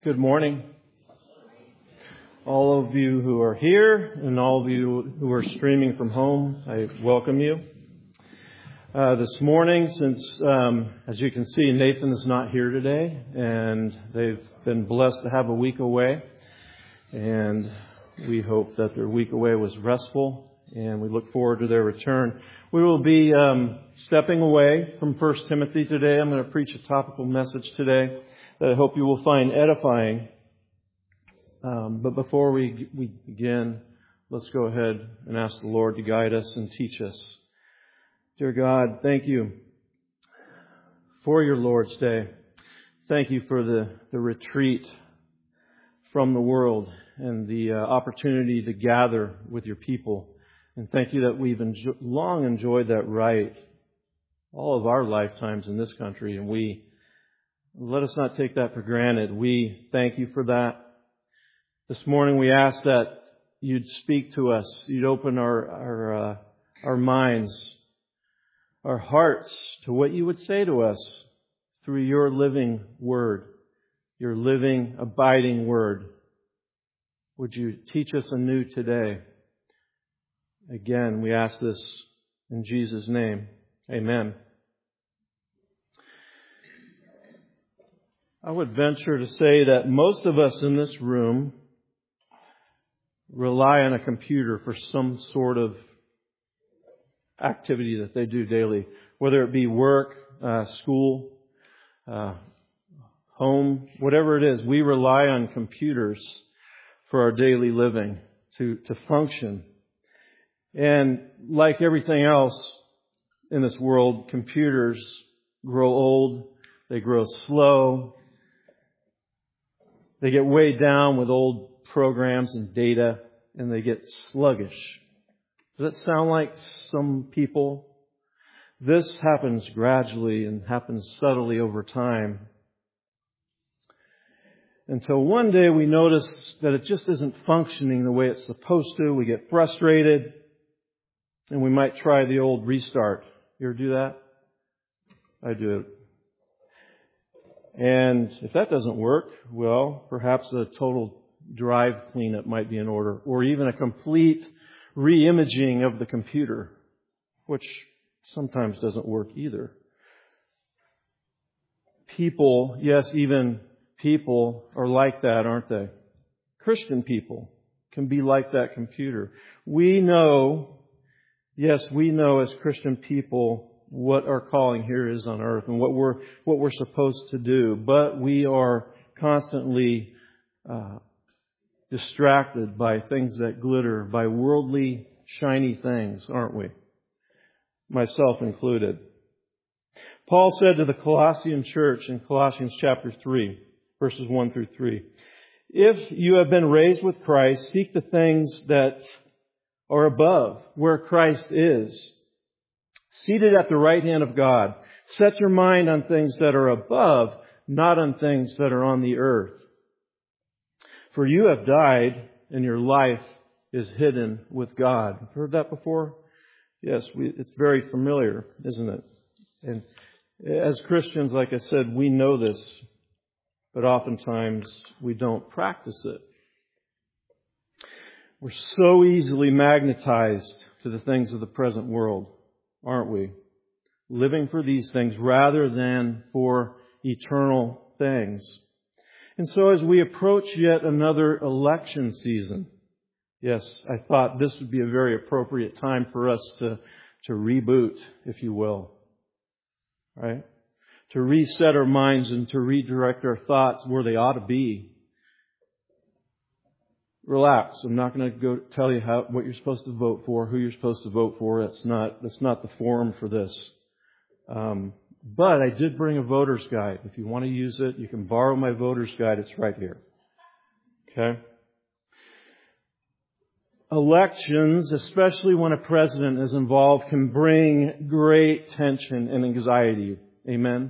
Good morning. All of you who are here and all of you who are streaming from home, I welcome you. This morning, since, as you can see, Nathan is not here today, and they've been blessed to have a week away, and we hope that their week away was restful, and we look forward to their return. We will be stepping away from 1 Timothy today. I'm going to preach a topical message today that I hope you will find edifying. But before we begin, let's go ahead and ask the Lord to guide us and teach us. Dear God, thank you for your Lord's Day. Thank you for the retreat from the world and the opportunity to gather with your people. And thank you that we've long enjoyed that right all of our lifetimes in this country, and let us not take that for granted. We thank you for that. This morning we ask that you'd speak to us. You'd open our minds, our hearts to what you would say to us through your living word, your living, abiding word. Would you teach us anew today? Again, we ask this in Jesus' name. Amen. I would venture to say that most of us in this room rely on a computer for some sort of activity that they do daily, whether it be work, school, home, whatever it is. We rely on computers for our daily living to function. And like everything else in this world, computers grow old, they grow slow, they get weighed down with old programs and data, and they get sluggish. Does that sound like some people? This happens gradually and happens subtly over time, until one day we notice that it just isn't functioning the way it's supposed to. We get frustrated, and we might try the old restart. You ever do that? I do it. And if that doesn't work, well, perhaps a total drive cleanup might be in order, or even a complete re-imaging of the computer, which sometimes doesn't work either. People, yes, even people are like that, aren't they? Christian people can be like that computer. We know as Christian people what our calling here is on earth and what we're supposed to do, but we are constantly distracted by things that glitter, by worldly, shiny things, aren't we? Myself included. Paul said to the Colossian church in Colossians chapter 3, verses 1 through 3, "If you have been raised with Christ, seek the things that are above, where Christ is, seated at the right hand of God. Set your mind on things that are above, not on things that are on the earth. For you have died, and your life is hidden with God." You've heard that before? Yes, it's very familiar, isn't it? And as Christians, like I said, we know this, but oftentimes we don't practice it. We're so easily magnetized to the things of the present world, aren't we? Living for these things rather than for eternal things. And so as we approach yet another election season, yes, I thought this would be a very appropriate time for us to reboot, if you will. Right? To reset our minds and to redirect our thoughts where they ought to be. Relax. I'm not going to go tell you what you're supposed to vote for, who you're supposed to vote for. That's not the forum for this. But I did bring a voter's guide. If you want to use it, you can borrow my voter's guide. It's right here. Okay? Elections, especially when a president is involved, can bring great tension and anxiety. Amen?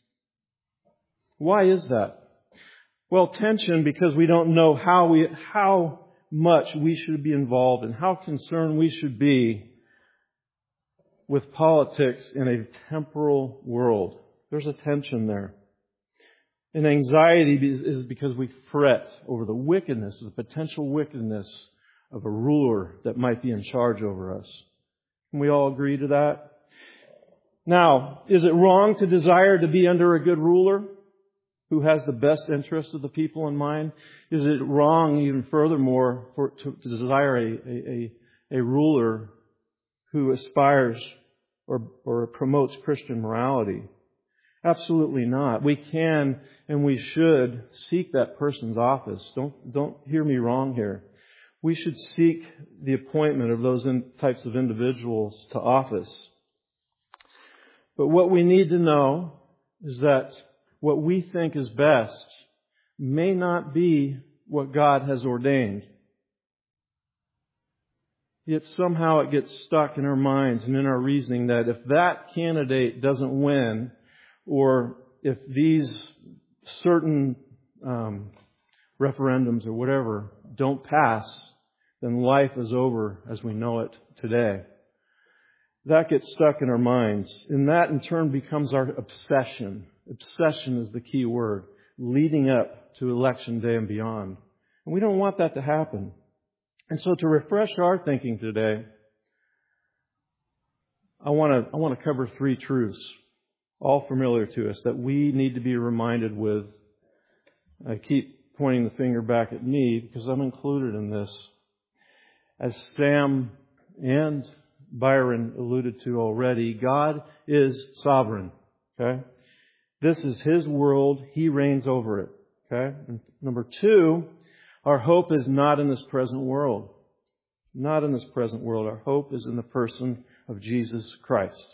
Why is that? Well, tension because we don't know how much we should be involved and how concerned we should be with politics in a temporal world. There's a tension there. And anxiety is because we fret over the wickedness, the potential wickedness of a ruler that might be in charge over us. Can we all agree to that? Now, is it wrong to desire to be under a good ruler who has the best interest of the people in mind? Is it wrong, even furthermore, to desire a ruler who aspires or promotes Christian morality? Absolutely not. We can and we should seek that person's office. Don't hear me wrong here. We should seek the appointment of those types of individuals to office. But what we need to know is that what we think is best may not be what God has ordained. Yet somehow it gets stuck in our minds and in our reasoning that if that candidate doesn't win, or if these certain referendums or whatever don't pass, then life is over as we know it today. That gets stuck in our minds. And that in turn becomes our obsession. Obsession is the key word, leading up to election day and beyond. And we don't want that to happen. And so to refresh our thinking today, I want to cover 3 truths, all familiar to us, that we need to be reminded with. I keep pointing the finger back at me because I'm included in this. As Sam and Byron alluded to already, God is sovereign. Okay? This is His world. He reigns over it. Okay? And number 2, our hope is not in this present world. Not in this present world. Our hope is in the person of Jesus Christ.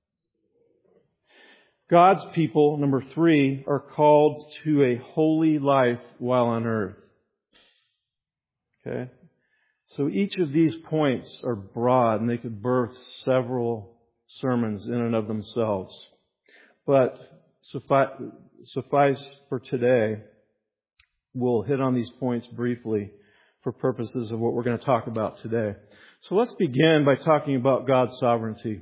God's people, number 3, are called to a holy life while on earth. Okay? So each of these points are broad and they could birth several sermons in and of themselves. But suffice for today, we'll hit on these points briefly for purposes of what we're going to talk about today. So let's begin by talking about God's sovereignty.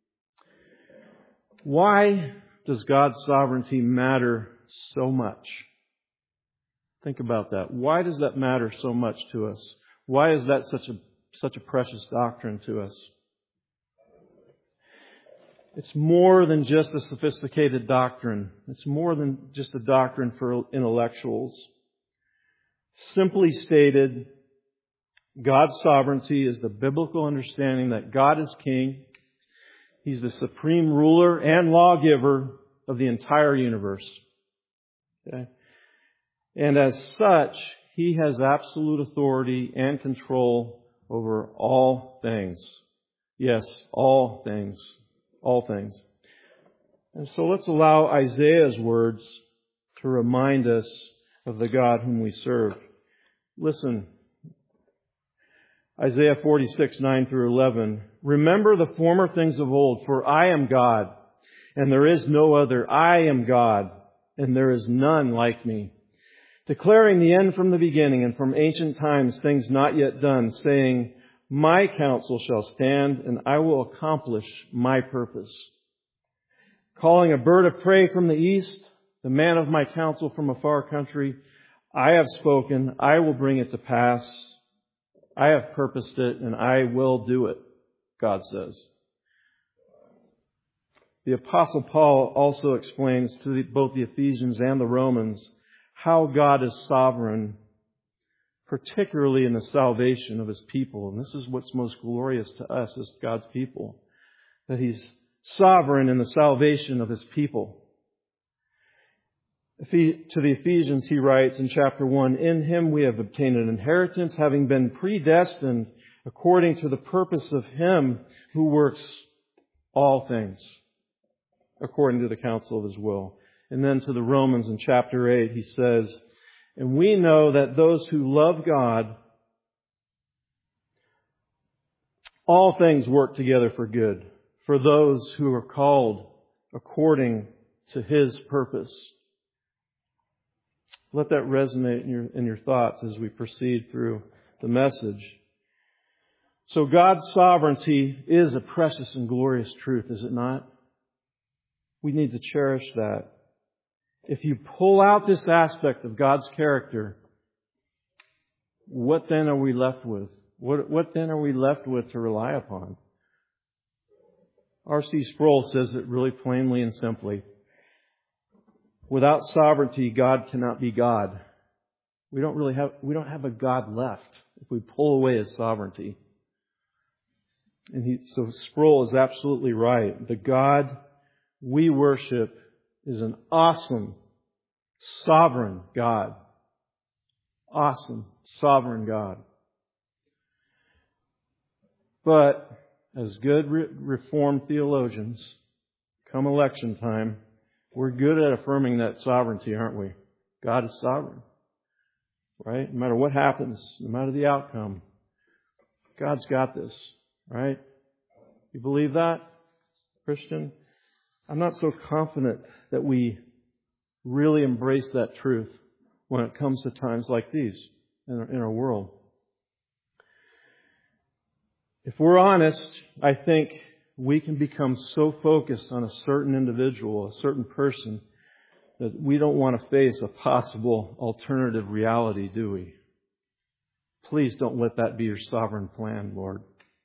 Why does God's sovereignty matter so much? Think about that. Why does that matter so much to us? Why is that such a precious doctrine to us? It's more than just a sophisticated doctrine. It's more than just a doctrine for intellectuals. Simply stated, God's sovereignty is the biblical understanding that God is king. He's the supreme ruler and lawgiver of the entire universe. Okay? And as such, He has absolute authority and control over all things. Yes, all things. All things. And so let's allow Isaiah's words to remind us of the God whom we serve. Listen. Isaiah 46, 9 through 11. Remember the former things of old, for I am God, and there is no other. I am God, and there is none like me. Declaring the end from the beginning and from ancient times things not yet done, saying, my counsel shall stand, and I will accomplish my purpose. Calling a bird of prey from the east, the man of my counsel from a far country, I have spoken, I will bring it to pass. I have purposed it, and I will do it, God says. The Apostle Paul also explains to both the Ephesians and the Romans how God is sovereign, particularly in the salvation of His people. And this is what's most glorious to us as God's people, that He's sovereign in the salvation of His people. To the Ephesians, he writes in chapter 1, in Him we have obtained an inheritance, having been predestined according to the purpose of Him who works all things according to the counsel of His will. And then to the Romans in chapter 8, he says, and we know that those who love God, all things work together for good, for those who are called according to His purpose. Let that resonate in your thoughts as we proceed through the message. So God's sovereignty is a precious and glorious truth, is it not? We need to cherish that. if you pull out this aspect of God's character, what then are we left with? What then are we left with to rely upon? R.C. Sproul says it really plainly and simply. Without sovereignty, God cannot be God. We don't have a God left if we pull away His sovereignty. So Sproul is absolutely right. The God we worship is an awesome, sovereign God. Awesome, sovereign God. But as good Reformed theologians, come election time, we're good at affirming that sovereignty, aren't we? God is sovereign. Right? No matter what happens, no matter the outcome, God's got this. Right? You believe that, Christian? I'm not so confident that we really embrace that truth when it comes to times like these in our world. If we're honest, I think we can become so focused on a certain individual, a certain person, that we don't want to face a possible alternative reality, do we? Please don't let that be your sovereign plan, Lord.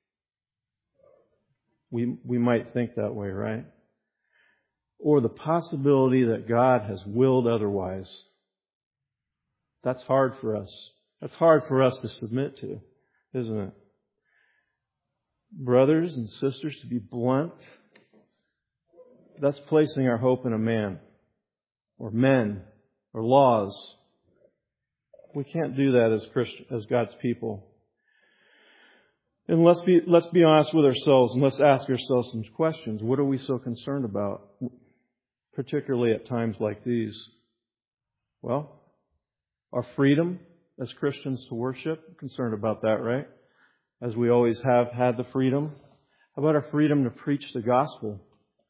We might think that way, right? Or the possibility that God has willed otherwise. That's hard for us. That's hard for us to submit to, isn't it? Brothers and sisters, to be blunt, that's placing our hope in a man, or men, or laws. We can't do that as Christians, as God's people. And let's be honest with ourselves, and let's ask ourselves some questions. What are we so concerned about, particularly at times like these? Well, our freedom as Christians to worship, concerned about that, right? As we always have had the freedom. How about our freedom to preach the gospel?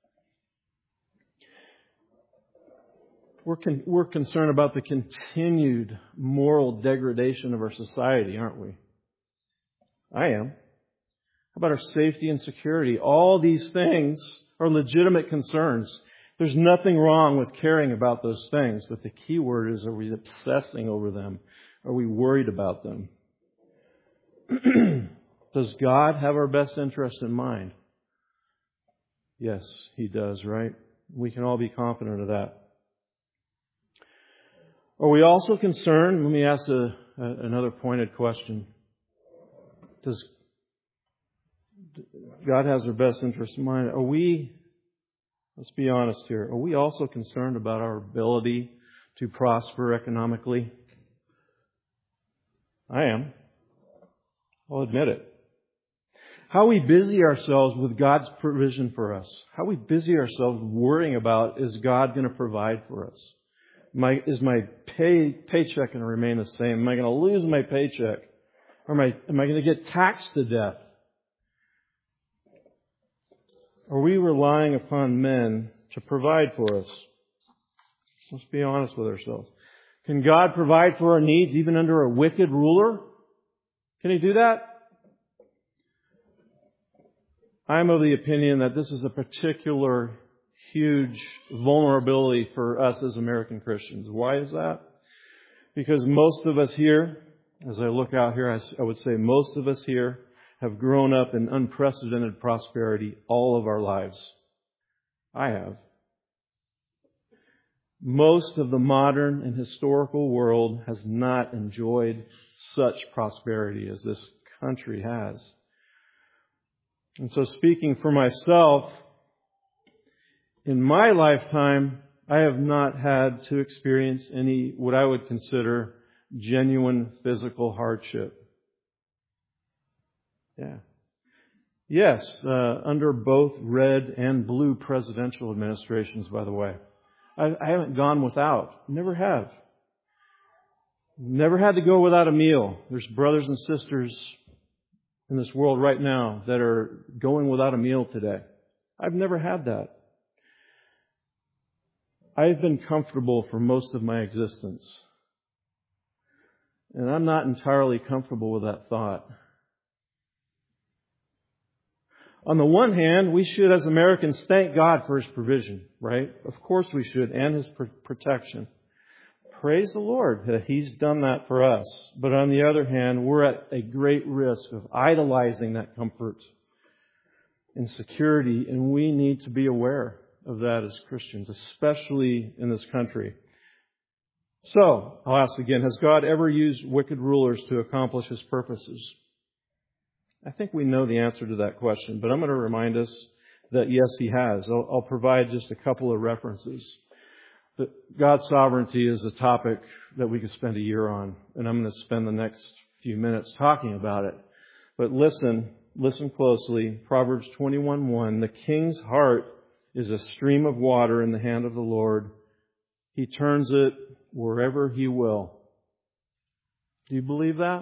We're concerned about the continued moral degradation of our society, aren't we? I am. How about our safety and security? All these things are legitimate concerns. There's nothing wrong with caring about those things, but the key word is, are we obsessing over them? Are we worried about them? Does God have our best interest in mind? Yes, He does, right? We can all be confident of that. Are we also concerned? Let me ask another pointed question. Does God has our best interest in mind? Let's be honest here, are we also concerned about our ability to prosper economically? I am. I'll admit it. How we busy ourselves with God's provision for us. How we busy ourselves worrying about, is God going to provide for us? Is my paycheck going to remain the same? Am I going to lose my paycheck? Or am I going to get taxed to death? Are we relying upon men to provide for us? Let's be honest with ourselves. Can God provide for our needs even under a wicked ruler? Can He do that? I'm of the opinion that this is a particular huge vulnerability for us as American Christians. Why is that? Because most of us here, as I look out here, I would say most of us here have grown up in unprecedented prosperity all of our lives. I have. Most of the modern and historical world has not enjoyed such prosperity as this country has. And so speaking for myself, in my lifetime, I have not had to experience any, what I would consider, genuine physical hardship. Yeah. Yes, under both red and blue presidential administrations, by the way. I haven't gone without. Never have. Never had to go without a meal. There's brothers and sisters in this world right now that are going without a meal today. I've never had that. I've been comfortable for most of my existence. And I'm not entirely comfortable with that thought. On the one hand, we should, as Americans, thank God for His provision, right? Of course we should, and His protection. Praise the Lord that He's done that for us. But on the other hand, we're at a great risk of idolizing that comfort and security, and we need to be aware of that as Christians, especially in this country. So, I'll ask again, has God ever used wicked rulers to accomplish His purposes? I think we know the answer to that question, but I'm going to remind us that yes, He has. I'll provide just a couple of references. God's sovereignty is a topic that we could spend a year on, and I'm going to spend the next few minutes talking about it. But listen closely. Proverbs 21:1, the king's heart is a stream of water in the hand of the Lord. He turns it wherever He will. Do you believe that?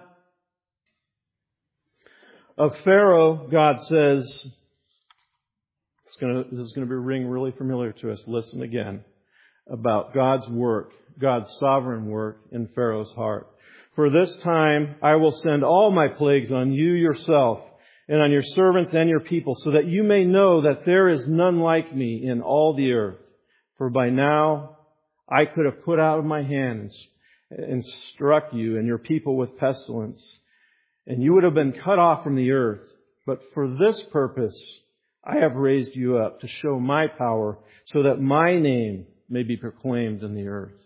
Of Pharaoh, God says, this is going to ring really familiar to us. Listen again about God's work, God's sovereign work in Pharaoh's heart. For this time I will send all my plagues on you yourself and on your servants and your people, so that you may know that there is none like me in all the earth. For by now I could have put out my hands and struck you and your people with pestilence, and you would have been cut off from the earth. But for this purpose I have raised you up, to show my power, so that my name may be proclaimed in the earth.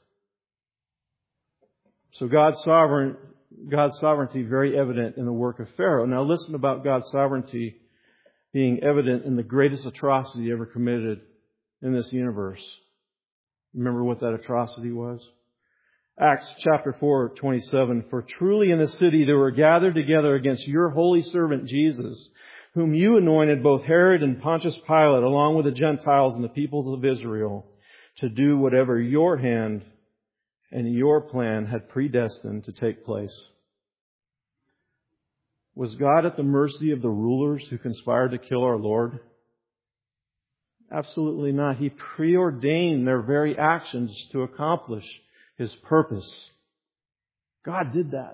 So God's sovereignty very evident in the work of Pharaoh. Now listen about God's sovereignty being evident in the greatest atrocity ever committed in this universe. Remember what that atrocity was? Acts chapter 4:27. For truly in the city they were gathered together against your holy servant Jesus, whom you anointed, both Herod and Pontius Pilate, along with the Gentiles and the peoples of Israel, to do whatever your hand and your plan had predestined to take place. Was God at the mercy of the rulers who conspired to kill our Lord? Absolutely not. He preordained their very actions to accomplish His purpose. God did that.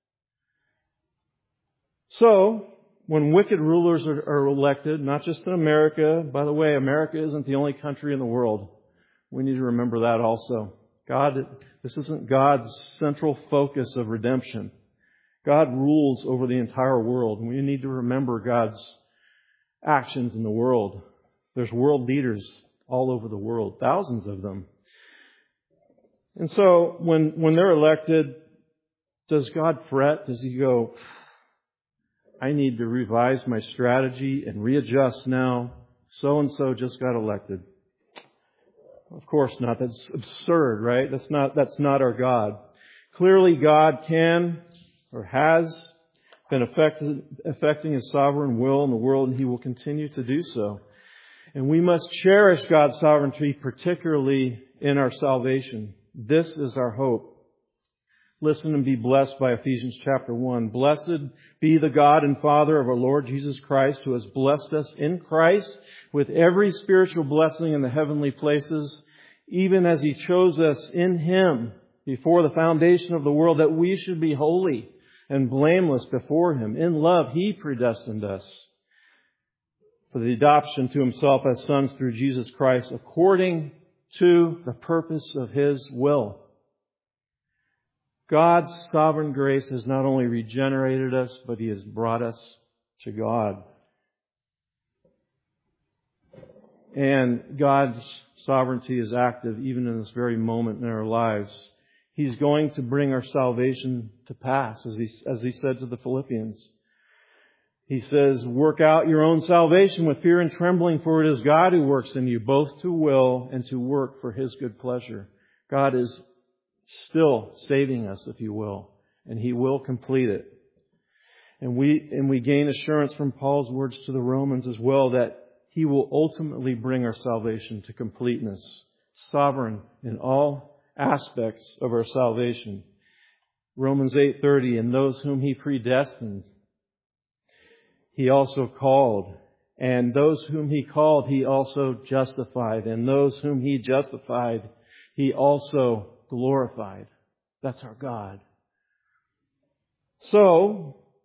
So, when wicked rulers are elected, not just in America, by the way, America isn't the only country in the world. We need to remember that also. This isn't God's central focus of redemption. God rules over the entire world, and we need to remember God's actions in the world. There's world leaders all over the world, thousands of them. And so, when they're elected, does God fret? Does He go, I need to revise my strategy and readjust now? So-and-so just got elected. Of course not. That's absurd, right? That's not our God. Clearly God can or has been affecting His sovereign will in the world, and He will continue to do so. And we must cherish God's sovereignty, particularly in our salvation. This is our hope. Listen and be blessed by Ephesians chapter 1. Blessed be the God and Father of our Lord Jesus Christ, who has blessed us in Christ with every spiritual blessing in the heavenly places, even as He chose us in Him before the foundation of the world, that we should be holy and blameless before Him. In love, He predestined us for the adoption to Himself as sons through Jesus Christ, according to the purpose of His will. God's sovereign grace has not only regenerated us, but He has brought us to God. And God's sovereignty is active even in this very moment in our lives. He's going to bring our salvation to pass, as he said to the Philippians. He says, work out your own salvation with fear and trembling, for it is God who works in you, both to will and to work for His good pleasure. God is still saving us, if you will, and He will complete it. And we gain assurance from Paul's words to the Romans as well, that He will ultimately bring our salvation to completeness, sovereign in all aspects of our salvation. Romans 8:30, and those whom He predestined, He also called. And those whom He called, He also justified. And those whom He justified, He also glorified. That's our God. So,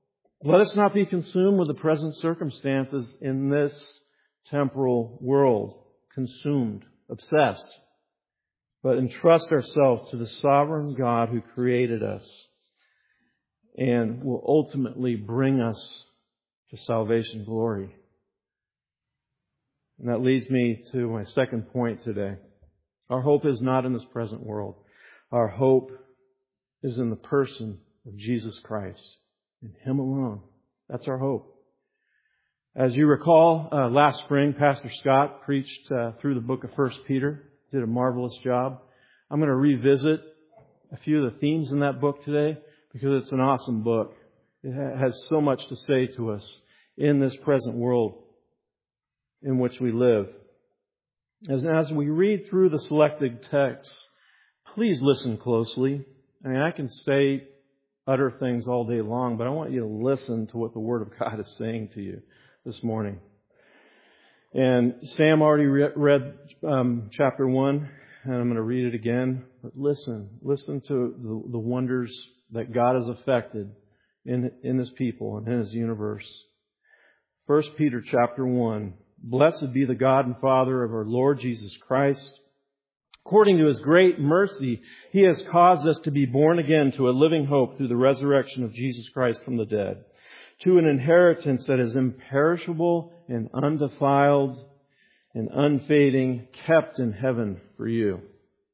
Let us not be consumed with the present circumstances in this temporal world. Consumed, obsessed. But entrust ourselves to the sovereign God who created us and will ultimately bring us to salvation glory. And that leads me to my second point today. Our hope is not in this present world. Our hope is in the person of Jesus Christ, in Him alone. That's our hope. As you recall, last spring, Pastor Scott preached through the book of 1 Peter. Did a marvelous job. I'm going to revisit a few of the themes in that book today because it's an awesome book. It has so much to say to us in this present world in which we live. As we read through the selected texts, please listen closely. I mean, I can say, utter things all day long, but I want you to listen to what the Word of God is saying to you this morning. And Sam already read chapter 1, and I'm going to read it again. But listen to the wonders that God has effected in His people and in His universe. 1 Peter chapter 1. Blessed be the God and Father of our Lord Jesus Christ. According to His great mercy, He has caused us to be born again to a living hope through the resurrection of Jesus Christ from the dead, to an inheritance that is imperishable and undefiled and unfading, kept in heaven for you.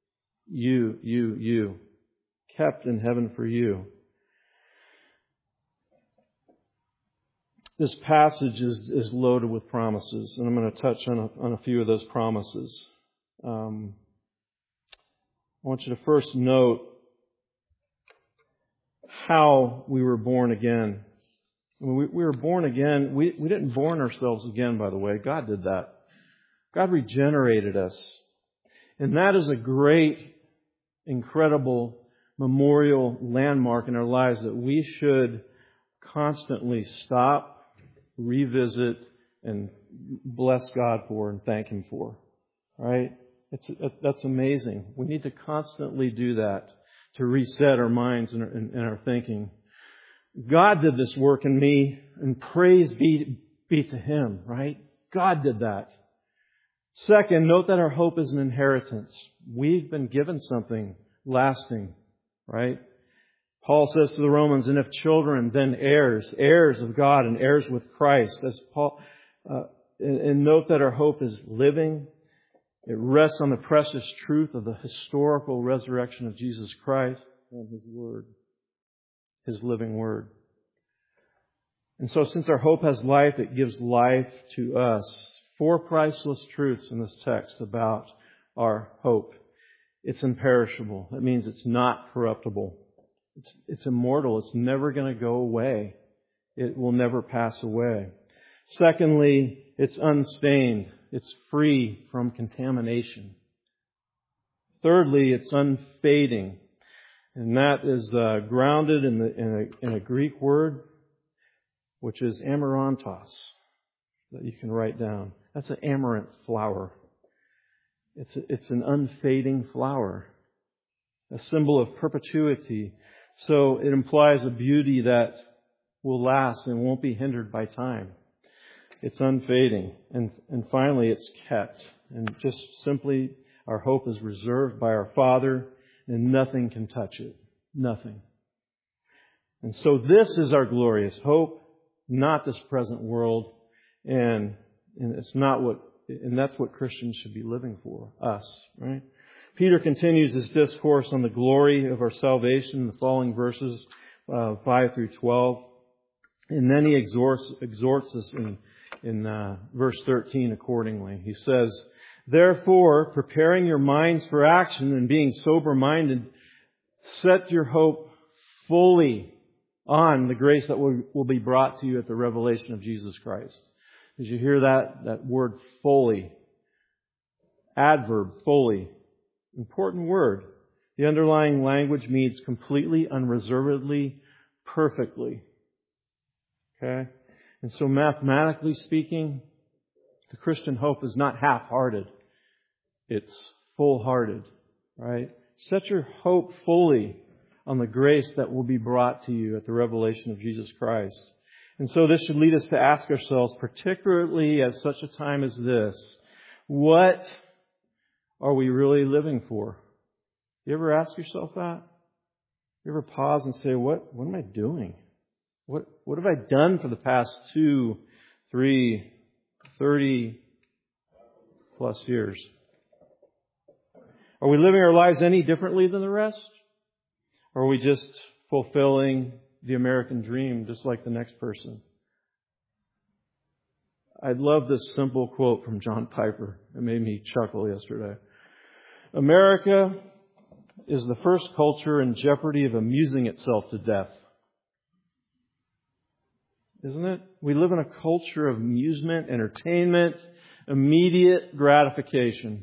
You. Kept in heaven for you. This passage is loaded with promises, and I'm going to touch on a few of those promises. I want you to first note how we were born again. When we were born again, we didn't born ourselves again, by the way. God did that. God regenerated us. And that is a great, incredible memorial landmark in our lives that we should constantly stop, revisit, and bless God for and thank Him for. Right? That's amazing. We need to constantly do that to reset our minds and our thinking. God did this work in me, and praise be to Him, right? God did that. Second, note that our hope is an inheritance. We've been given something lasting, right? Paul says to the Romans, and if children, then heirs, heirs of God and heirs with Christ. As Paul, and note that our hope is living. It rests on the precious truth of the historical resurrection of Jesus Christ and His Word, His living Word. And so since our hope has life, it gives life to us. 4 priceless truths in this text about our hope. It's imperishable. That means it's not corruptible. It's immortal. It's never going to go away. It will never pass away. Secondly, it's unstained. It's free from contamination. Thirdly, it's unfading. And that is grounded in a Greek word, which is amaranthos, that you can write down. That's an amaranth flower. It's an unfading flower, a symbol of perpetuity. So it implies a beauty that will last and won't be hindered by time. It's unfading. And finally, it's kept. And just simply, our hope is reserved by our Father, and nothing can touch it. Nothing. And so this is our glorious hope, not this present world. And it's not and that's what Christians should be living for, us, right? Peter continues his discourse on the glory of our salvation in the following verses 5 through 12. And then he exhorts us in verse 13 accordingly. He says, therefore, preparing your minds for action and being sober-minded, set your hope fully on the grace that will be brought to you at the revelation of Jesus Christ. Did you hear that word fully? Adverb, fully. Important word. The underlying language means completely, unreservedly, perfectly. Okay? And so mathematically speaking, the Christian hope is not half-hearted. It's full-hearted. Right? Set your hope fully on the grace that will be brought to you at the revelation of Jesus Christ. And so this should lead us to ask ourselves, particularly at such a time as this, what are we really living for? You ever ask yourself that? You ever pause and say, what am I doing? What have I done for the past 2, 3, 30 plus years? Are we living our lives any differently than the rest? Or are we just fulfilling the American dream just like the next person? I love this simple quote from John Piper. It made me chuckle yesterday. America is the first culture in jeopardy of amusing itself to death. Isn't it? We live in a culture of amusement, entertainment, immediate gratification.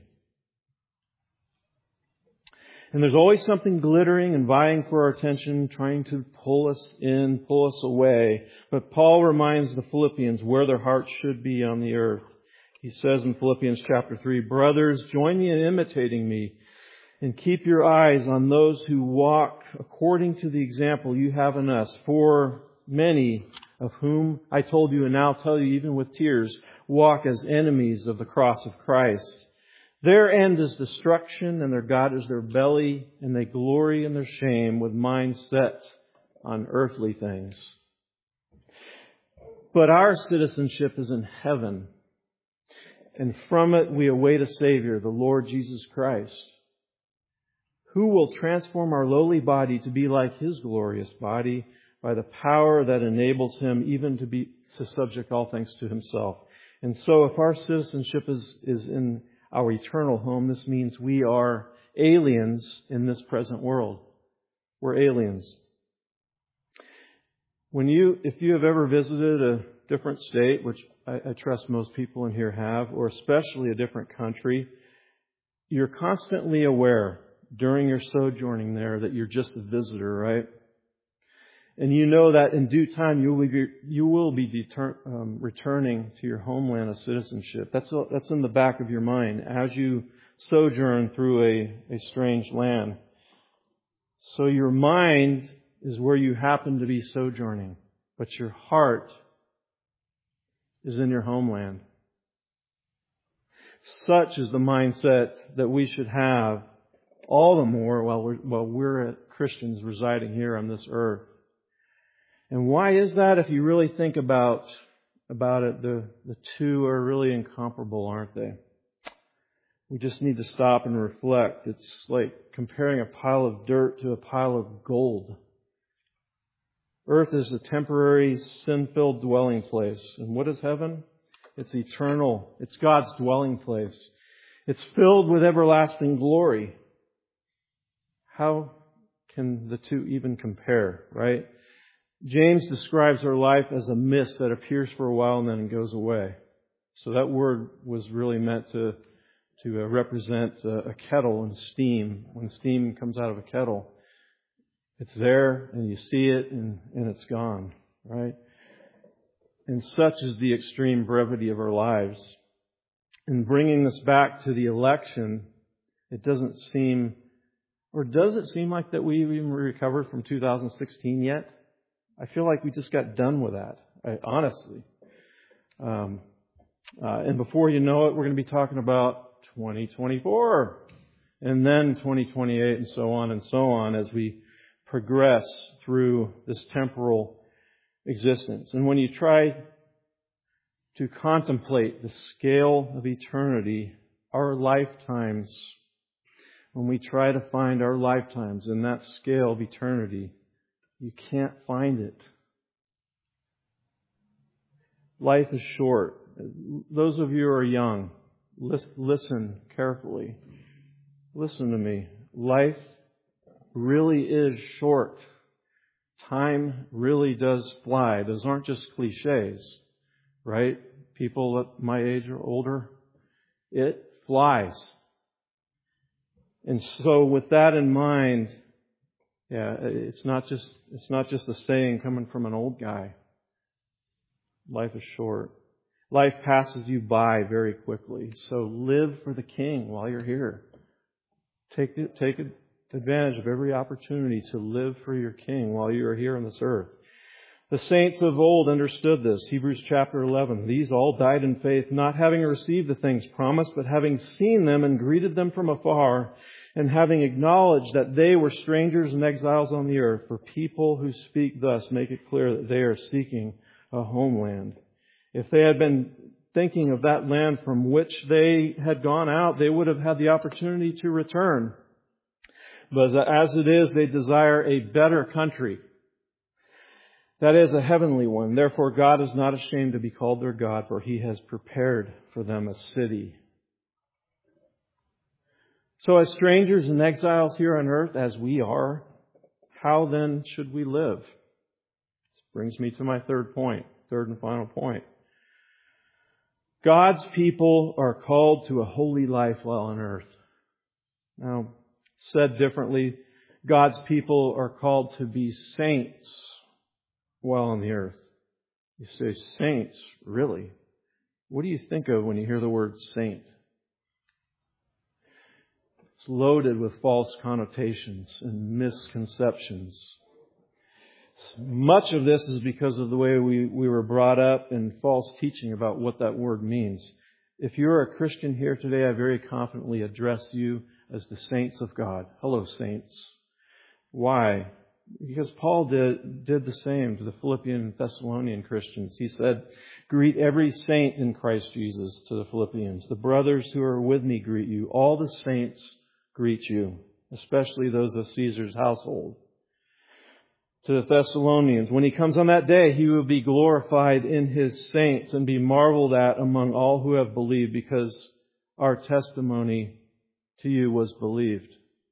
And there's always something glittering and vying for our attention, trying to pull us in, pull us away. But Paul reminds the Philippians where their hearts should be on the earth. He says in Philippians chapter 3, "Brothers, join me in imitating me and keep your eyes on those who walk according to the example you have in us. For many of whom I told you and now tell you even with tears, walk as enemies of the cross of Christ. Their end is destruction, and their God is their belly, and they glory in their shame with minds set on earthly things. But our citizenship is in heaven, and from it we await a Savior, the Lord Jesus Christ, who will transform our lowly body to be like His glorious body by the power that enables Him even to subject all things to Himself." And so if our citizenship is in our eternal home, this means we are aliens in this present world. We're aliens. If you have ever visited a different state, which I trust most people in here have, or especially a different country, you're constantly aware during your sojourning there that you're just a visitor, right? And you know that in due time you will be returning to your homeland of citizenship. That's in the back of your mind as you sojourn through a strange land. So your mind is where you happen to be sojourning, but your heart is in your homeland. Such is the mindset that we should have all the more while we're Christians residing here on this earth. And why is that? If you really think about it, the two are really incomparable, aren't they? We just need to stop and reflect. It's like comparing a pile of dirt to a pile of gold. Earth is a temporary, sin-filled dwelling place. And what is heaven? It's eternal. It's God's dwelling place. It's filled with everlasting glory. How can the two even compare, right? James describes our life as a mist that appears for a while and then goes away. So that word was really meant to represent a kettle and steam. When steam comes out of a kettle, it's there and you see it and it's gone, right? And such is the extreme brevity of our lives. In bringing this back to the election, does it seem like that we've even recovered from 2016 yet? I feel like we just got done with that, honestly. And before you know it, we're going to be talking about 2024 and then 2028 and so on as we progress through this temporal existence. And when you try to contemplate the scale of eternity, our lifetimes, when we try to find our lifetimes in that scale of eternity, you can't find it. Life is short. Those of you who are young, listen carefully. Listen to me. Life really is short. Time really does fly. Those aren't just cliches, right? People at my age or older, it flies. And so with that in mind, it's not just a saying coming from an old guy. Life is short. Life passes you by very quickly. So live for the King while you're here. Take advantage of every opportunity to live for your King while you are here on this earth. The saints of old understood this. Hebrews chapter 11. These all died in faith, not having received the things promised, but having seen them and greeted them from afar, and having acknowledged that they were strangers and exiles on the earth. For people who speak thus make it clear that they are seeking a homeland. If they had been thinking of that land from which they had gone out, they would have had the opportunity to return. But as it is, they desire a better country. That is a heavenly one. Therefore, God is not ashamed to be called their God, for He has prepared for them a city. So as strangers and exiles here on earth, as we are, how then should we live? This brings me to my third and final point. God's people are called to a holy life while on earth. Now, said differently, God's people are called to be saints while on the earth. You say, saints? Really? What do you think of when you hear the word saint? It's loaded with false connotations and misconceptions. Much of this is because of the way we were brought up and false teaching about what that word means. If you're a Christian here today, I very confidently address you as the saints of God. Hello, saints. Why? Because Paul did the same to the Philippian and Thessalonian Christians. He said, greet every saint in Christ Jesus to the Philippians. The brothers who are with me greet you. All the saints greet you, especially those of Caesar's household. To the Thessalonians, when He comes on that day, He will be glorified in His saints and be marveled at among all who have believed, because our testimony to you was believed.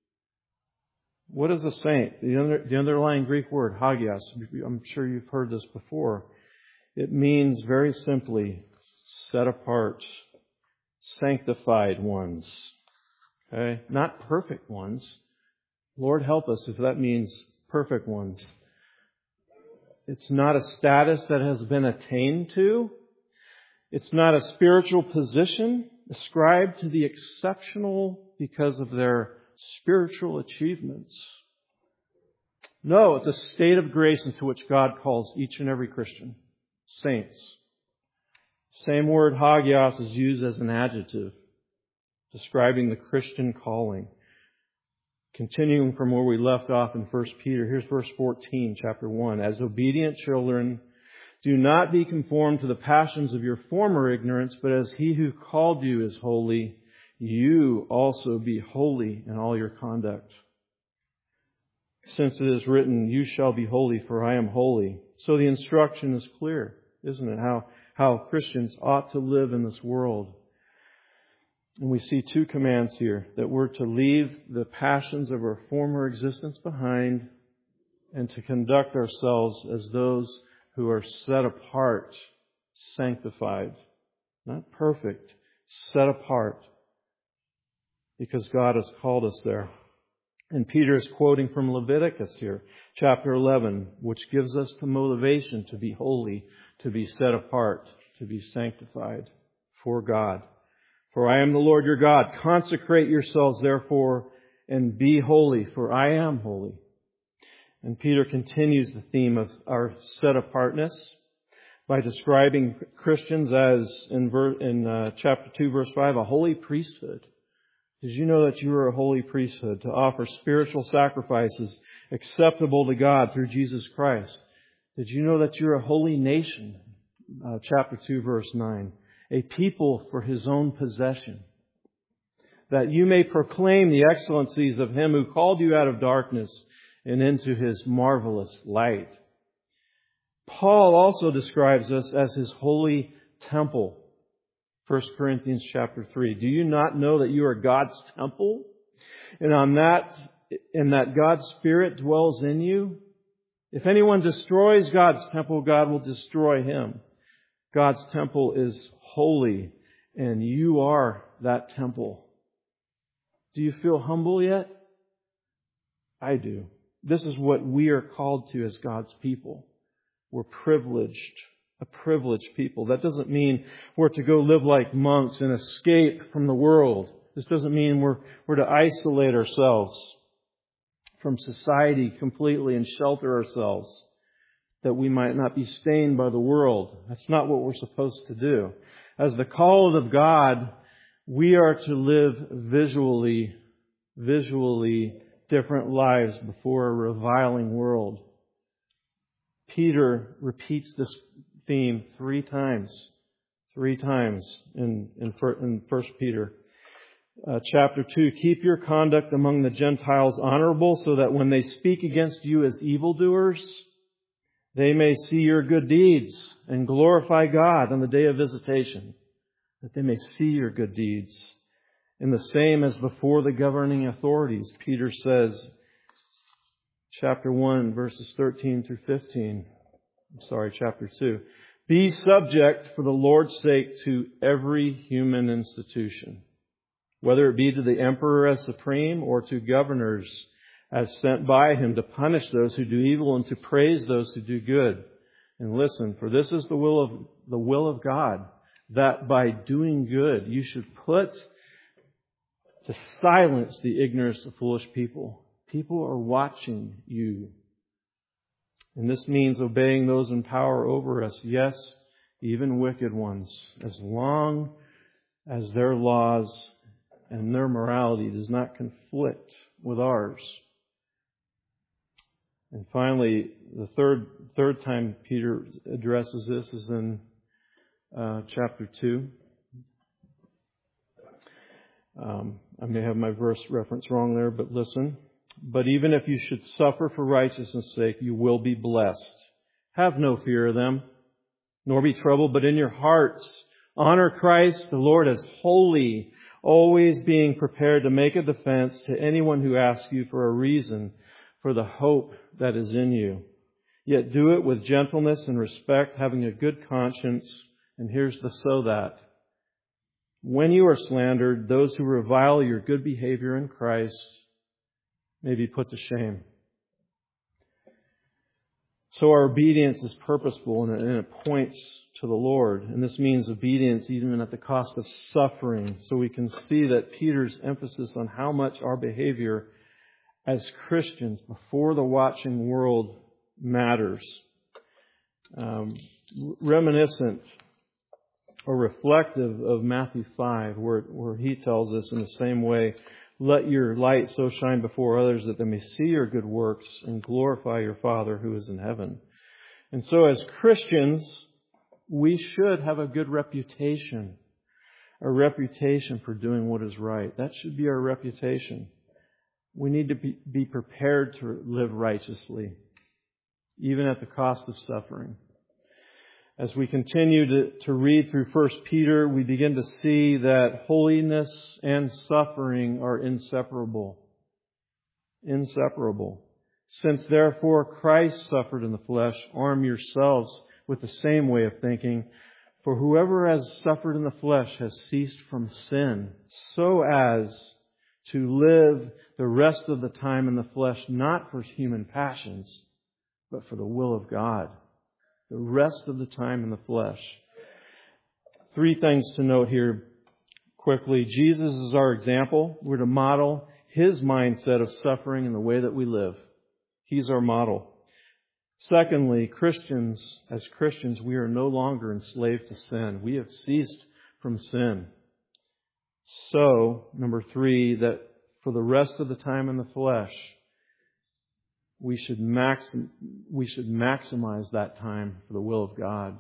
What is a saint? The underlying Greek word, hagios. I'm sure you've heard this before. It means very simply, set apart, sanctified ones. Okay? Not perfect ones. Lord help us if that means perfect ones. It's not a status that has been attained to. It's not a spiritual position ascribed to the exceptional because of their spiritual achievements. No, it's a state of grace into which God calls each and every Christian. Saints. Same word, hagios, is used as an adjective describing the Christian calling. Continuing from where we left off in 1 Peter, here's verse 14, chapter 1. As obedient children, do not be conformed to the passions of your former ignorance, but as He who called you is holy, you also be holy in all your conduct. Since it is written, you shall be holy, for I am holy. So the instruction is clear, isn't it? How Christians ought to live in this world. And we see two commands here, that we're to leave the passions of our former existence behind and to conduct ourselves as those who are set apart, sanctified. Not perfect, set apart. Because God has called us there. And Peter is quoting from Leviticus here, chapter 11, which gives us the motivation to be holy, to be set apart, to be sanctified for God. For I am the Lord your God. Consecrate yourselves therefore and be holy, for I am holy. And Peter continues the theme of our set apartness by describing Christians as, in chapter 2, verse 5, a holy priesthood. Did you know that you are a holy priesthood to offer spiritual sacrifices acceptable to God through Jesus Christ? Did you know that you're a holy nation? Chapter 2, verse 9. A people for His own possession. That you may proclaim the excellencies of Him who called you out of darkness and into His marvelous light. Paul also describes us as His holy temple. 1 Corinthians chapter 3. Do you not know that you are God's temple? And that God's Spirit dwells in you? If anyone destroys God's temple, God will destroy him. God's temple is holy, and you are that temple. Do you feel humble yet? I do. This is what we are called to as God's people. We're privileged. A privileged people. That doesn't mean we're to go live like monks and escape from the world. This doesn't mean we're to isolate ourselves from society completely and shelter ourselves. that we might not be stained by the world. That's not what we're supposed to do. As the called of God, we are to live visually different lives before a reviling world. Peter repeats this theme three times in 1 Peter. Chapter 2, keep your conduct among the Gentiles honorable, so that when they speak against you as evildoers, they may see your good deeds and glorify God on the day of visitation. That they may see your good deeds. In the same as before the governing authorities, Peter says, chapter 1, verses 13 through 15. Chapter 2. Be subject for the Lord's sake to every human institution, whether it be to the emperor as supreme or to governors as sent by him to punish those who do evil and to praise those who do good. And listen, for this is the will of God, that by doing good you should put to silence the ignorance of foolish people. People are watching you. And this means obeying those in power over us, yes, even wicked ones, as long as their laws and their morality does not conflict with ours. And finally, the third time Peter addresses this is in chapter 2. I may have my verse reference wrong there, but listen. But even if you should suffer for righteousness' sake, you will be blessed. Have no fear of them, nor be troubled, but in your hearts honor Christ the Lord as holy, always being prepared to make a defense to anyone who asks you for a reason for the hope that is in you. Yet do it with gentleness and respect, having a good conscience. And here's the so that. When you are slandered, those who revile your good behavior in Christ may be put to shame. So our obedience is purposeful and it points to the Lord. And this means obedience even at the cost of suffering. So we can see that Peter's emphasis on how much our behavior as Christians before the watching world matters. Reminiscent or reflective of Matthew 5, where he tells us in the same way, let your light so shine before others that they may see your good works and glorify your Father who is in heaven. And so as Christians, we should have a good reputation, a reputation for doing what is right. That should be our reputation. We need to be prepared to live righteously, even at the cost of suffering. As we continue to read through 1 Peter, we begin to see that holiness and suffering are inseparable. Inseparable. Since therefore Christ suffered in the flesh, arm yourselves with the same way of thinking. For whoever has suffered in the flesh has ceased from sin, so as to live the rest of the time in the flesh, not for human passions, but for the will of God. The rest of the time in the flesh. 3 things to note here quickly. Jesus is our example. We're to model His mindset of suffering in the way that we live. He's our model. Secondly, as Christians, we are no longer enslaved to sin. We have ceased from sin. So, number 3, that for the rest of the time in the flesh, we should maximize that time for the will of God.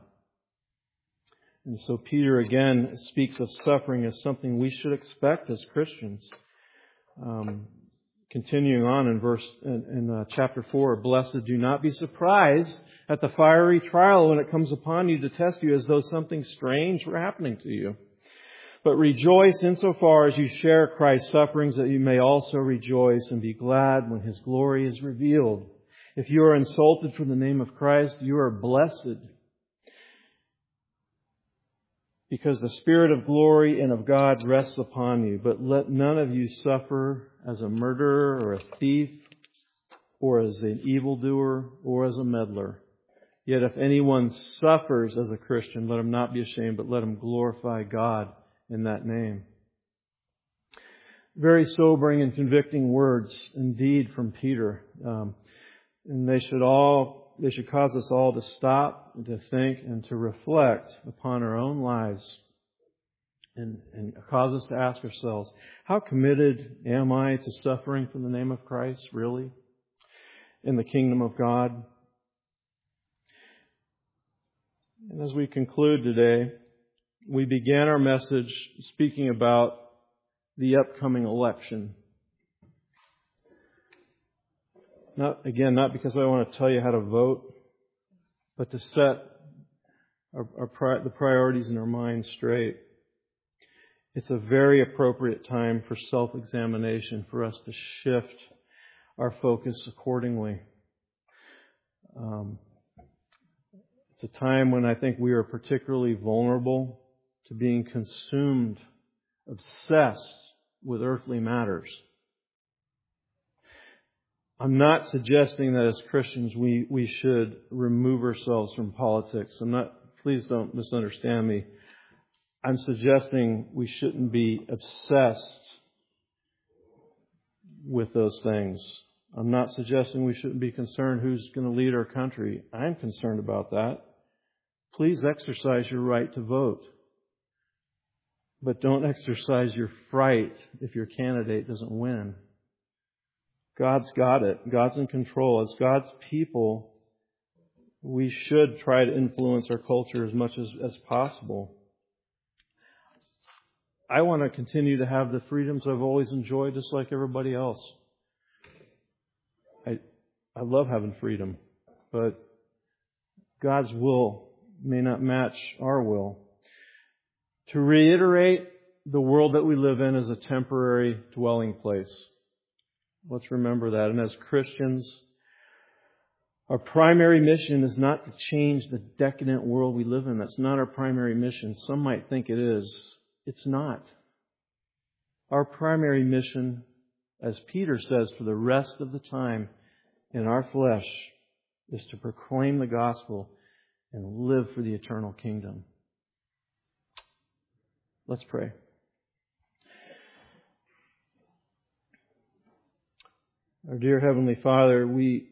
And so Peter again speaks of suffering as something we should expect as Christians. Continuing on in chapter 4, blessed, do not be surprised at the fiery trial when it comes upon you to test you as though something strange were happening to you. But rejoice insofar as you share Christ's sufferings, that you may also rejoice and be glad when His glory is revealed. If you are insulted for the name of Christ, you are blessed, because the Spirit of glory and of God rests upon you. But let none of you suffer as a murderer or a thief or as an evildoer or as a meddler. Yet if anyone suffers as a Christian, let him not be ashamed, but let him glorify God in that name. Very sobering and convicting words indeed from Peter. And they should all they should cause us all to stop, and to think, and to reflect upon our own lives, and cause us to ask ourselves, how committed am I to suffering for the name of Christ, really, in the kingdom of God? And as we conclude today, we began our message speaking about the upcoming election. Not because I want to tell you how to vote, but to set the priorities in our minds straight. It's a very appropriate time for self-examination, for us to shift our focus accordingly. It's a time when I think we are particularly vulnerable to being consumed, obsessed with earthly matters. I'm not suggesting that as Christians we should remove ourselves from politics. Please don't misunderstand me. I'm suggesting we shouldn't be obsessed with those things. I'm not suggesting we shouldn't be concerned who's going to lead our country. I'm concerned about that. Please exercise your right to vote. But don't exercise your fright if your candidate doesn't win. God's got it. God's in control. As God's people, we should try to influence our culture as much as possible. I want to continue to have the freedoms I've always enjoyed, just like everybody else. I love having freedom, but God's will may not match our will. To reiterate, the world that we live in is a temporary dwelling place. Let's remember that. And as Christians, our primary mission is not to change the decadent world we live in. That's not our primary mission. Some might think it is. It's not. Our primary mission, as Peter says, for the rest of the time in our flesh, is to proclaim the gospel and live for the eternal kingdom. Let's pray. Our dear Heavenly Father, we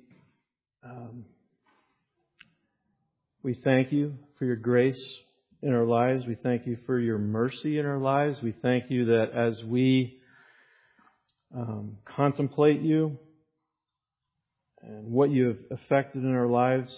thank you for your grace in our lives. We thank you for your mercy in our lives. We thank you that as we contemplate you and what you have effected in our lives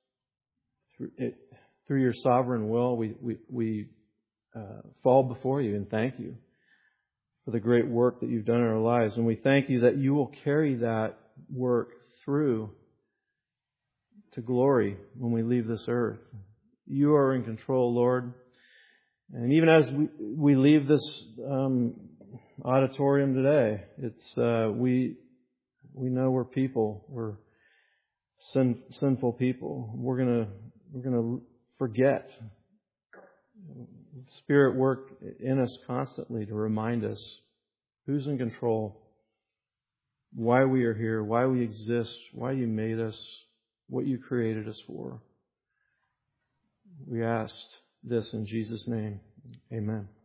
through your sovereign will, we fall before you and thank you for the great work that you've done in our lives. And we thank you that you will carry that work through to glory when we leave this earth. You are in control, Lord. And even as we leave this auditorium today, it's we know we're people. We're sinful people. We're gonna forget. Spirit work in us constantly to remind us who's in control, why we are here, why we exist, why you made us, what you created us for. We asked this in Jesus' name. Amen.